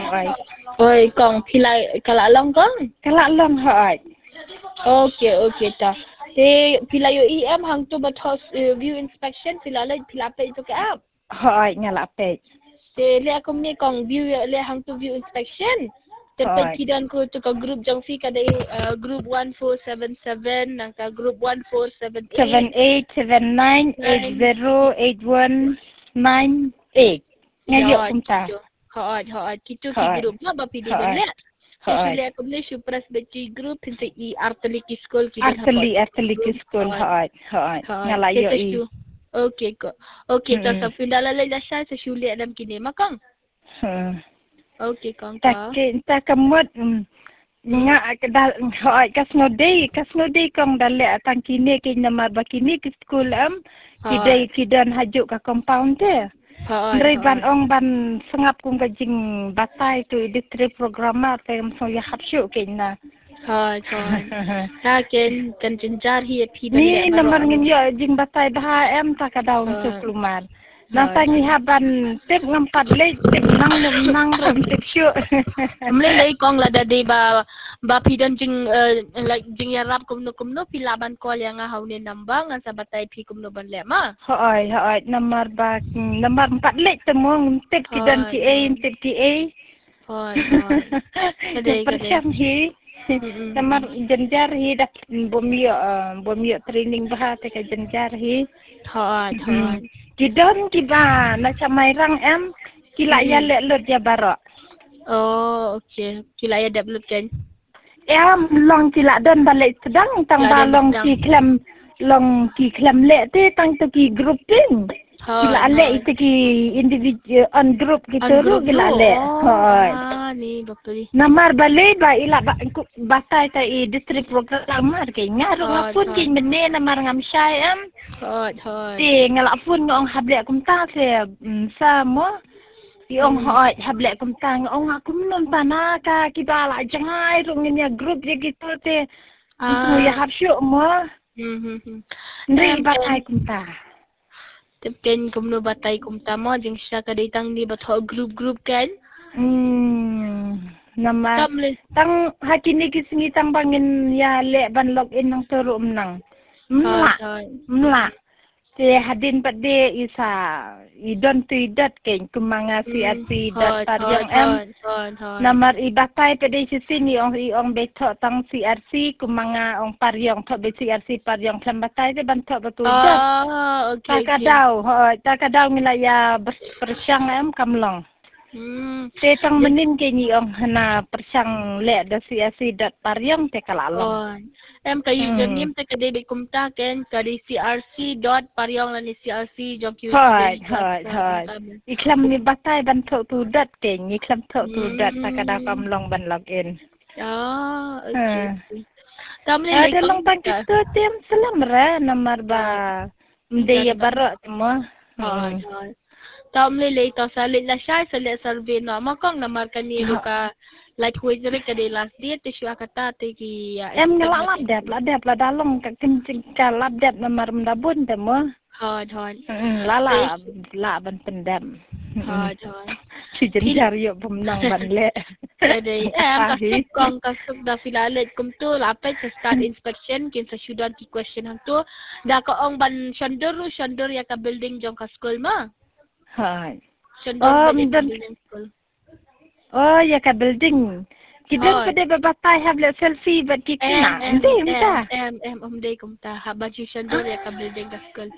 ai. Oi, kong pilai kalak long kong. Kalak long ai. Okay ta. Te pilai yo EM hang tu bathos view inspection pilai pilai itu ke up. Ai ngalak pe. Te le aku ni kong view le hang tu view inspection. Tempat kidan ko tu ka group jong fi ka dai group 1477 nang ka group 1478 7879808198. Ngayo kumta. Hoat kitu ki group na ba pidi ben le. Sule ko le supras beci group pinta I arteli ki school ki arteli ki school hoat. Ngalayo I. Okay ko. Okay ta sa pindala le la sa sule adam kini makang. Okay kong ta. Tak kemut nga kedal hoat kasnodi kong dalek tang kini ki nama bakini ki school kidan hajuk ka compound te. Ndri ban ong ban sengap kung gajing batai tu editri programa tem so ya hapsyu kena. Ha. Kan jenjar hi pi ni nomor ngin yo jing batai bah tak kadaung tu plumar. Nasangi haban tip ngampat le tip nang rom tip syu. Amle le kong la dade ba pidan jing like jing ya rap kumno pilaban call yang hau ne nambang an sabatai pi kumno ban le ma. Hoi nomor 4 le temong tip kidan ki a tip ki a. Hoi. Persiam hi. Nomor jenjar hi dak bomio training bah te ka jenjar hi. Hoi. Kidan kiba na samairang kila ya le lot ya barok. Oh, okay. Kila ya develop kan. Long kila don balik sedang tang balong ki klem le te tang tu ki grouping. Kila le itu ki individual on group gitu ru kila le. Ni doktor ni. Namar balik ba ila batai ta I district program mar ke ngarung apun ki bene namar ngam syai Hoi. Ti ngalapun ngong hable kumta se samo Iong hoi hable kumta ngong aku menun tanah ka kibala jangai rungin ya group ya gitu te. Itu ya hapsyu mo. Ndri batai kumta. Tepken kumno batai kumta mo jing sya ka datang ni batho group kan. Nama tang hakini kisingi tang bangin ya le ban login nang turu menang. Mla. Te hadin pade isa idon tu idat ken kumanga CRC datar yang Namar ibatai pade sini ong betok tang CRC kumanga ong paryong thok be CRC paryong klambatai te ban thok betul dak. Takadau ngilaya persyang kamlong. Te tang menin ke ni ong hana persang le da CRC dat paryong te kalalong. Ka username te ka debit kumta ken ka di crc.paryong la ni crc jok use. Hoi. Iklam ni batai ban thok tu dat ken iklam thok tu dat takada kamlong ban login. Okay. Tamle ada long ban tu tem selam ra namar ba mdeye barok semua. Hoi. Tamle le ta salit la syai salit survey no makong namar kan ni ka like huijere ka de last date te syua kata te ki ngelak labdap la dalong ka kencing ka labdap namar mendabun temo. Hoi. Lala ban pendam. Hoi. Si jenjar yo pemenang ban le. Jadi kong kasuk da filalet kum tu lapet sa start inspection kin sa syudan ki question hang tu da ko ong ban shandur ya ka building jong ka school ma. Hai. Shandur building school. Oh ya ka building. Kita pada babatai have let selfie but kikina. Ndai mta. Day kumta haba shandur ya ka building ka school.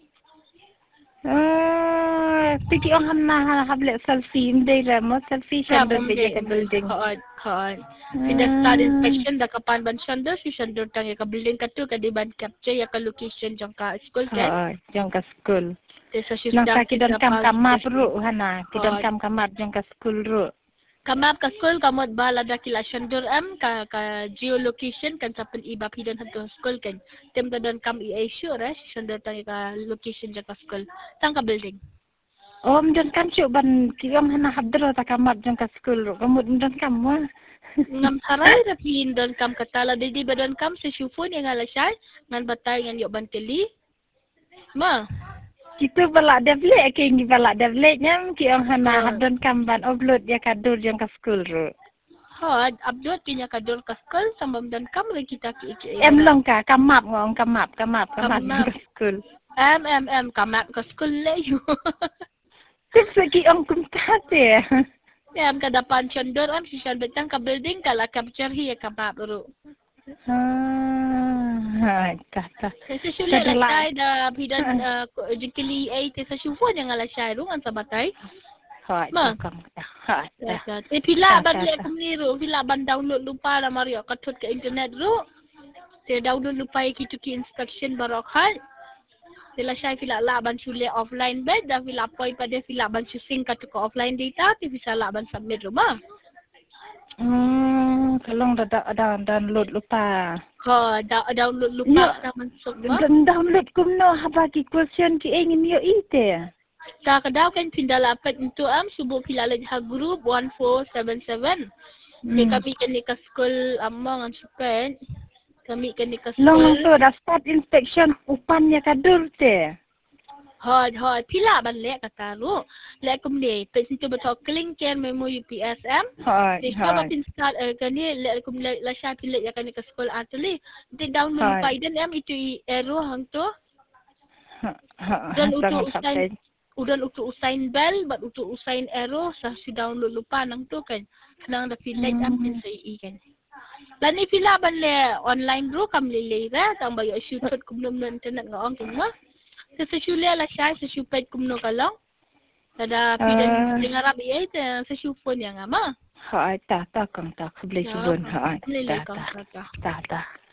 Piki ong hamna have let selfie ndai ra mo selfie shandur be ka building. Hoi. Pida start inspection da kapan ban shandur tang ya ka building ka tu ka di ban capture ya ka location jong ka school kan. Jong ka school. Nang kidan kamar ru hana kidan kamar jong ka school ru. Kamap ka school kamot bala da kila shandur ka geolocation kan sapen iba pidan hantu school kan. Tem ka don kam i-assure shandur tang ka location jong ka school. Tang ka building. Mdon kam syuk ban kiyong hana habdro ta kamar jong ka school ru. Kamut mdon kam mo. Ngam saray na pin don kam katala di ba don kam sa syufon yang ala syai ngan batay ngan yok ban keli. Ma. Kita balak devlet ke ngi balak devletnya ki ang hana hadon kamban upload ya kadur yang ke school ru. Ha, upload pinya kadur ka school sambam dan kam rin kita ki. Long ka kamap ngong kamap ke school. Kamap ka school le yo. Tip ki ang kumtate. Ka depan condor si Shan betang ka building ka la capture hi ka kamap ru. Kata. Sa sulit la tay da bidan jengkili ay sa syufo yang ala syai ru an sabatay. Hai, kang. Hai. Pila ban le kumniru, pila ban download lupa na Mario katut ke internet ru. Te download lupa ki tu ki inspection barok hal. Sila syai pila la ban sulit offline bed da pila poi pada pila ban susing katut ke offline data ti bisa la ban submit rumah. Kalong download lupa. Ha, download lupa dah masuk ba? Download kumno habagi question ki ingin yo ite. Kadang kan pindah lapat untuk subuh pilalat ha group 1477. Kami kan ni ke school amang ang sukan. Kami kan ni ke school. Long tu dah start inspection upannya kadur te. Hot pila ban lek kata lu. Lek kum ni pes itu betul kling ken memo UPSM. Di coba pin start kan ni lek kum la sha pilat ya kan ni ke school atli. Di download Python itu error hang tu. Dan untuk usain bell, but untuk usain error, si download lupa nang tu kan. Nang dah pilat pin sa kan. Lani pila ban le online bro kam le ra tang bayo shoot kum nom internet ngong kin ma. Sa syule la sha sa syupet kum no kalong. Tada pidan dengarap iya sa syufon yang ama. Ha ta kang ta kebeli subun ha ta.